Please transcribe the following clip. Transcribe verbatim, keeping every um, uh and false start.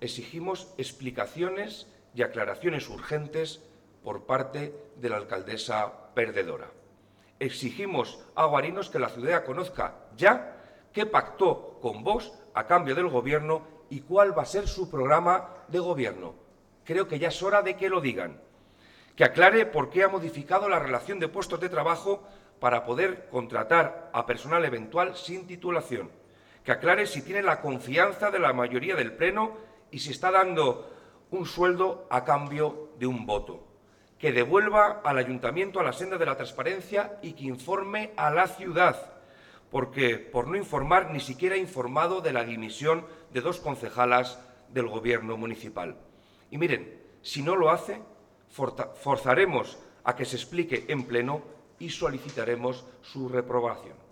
exigimos explicaciones y aclaraciones urgentes por parte de la alcaldesa perdedora. Exigimos a Guarinos que la ciudad conozca ya qué pactó con Vox a cambio del Gobierno y cuál va a ser su programa de Gobierno. Creo que ya es hora de que lo digan. Que aclare por qué ha modificado la relación de puestos de trabajo para poder contratar a personal eventual sin titulación. Que aclare si tiene la confianza de la mayoría del Pleno y si está dando un sueldo a cambio de un voto. Que devuelva al Ayuntamiento a la senda de la transparencia y que informe a la ciudad, porque por no informar ni siquiera ha informado de la dimisión de dos concejalas del Gobierno municipal. Y miren, si no lo hace, forzaremos a que se explique en pleno y solicitaremos su reprobación.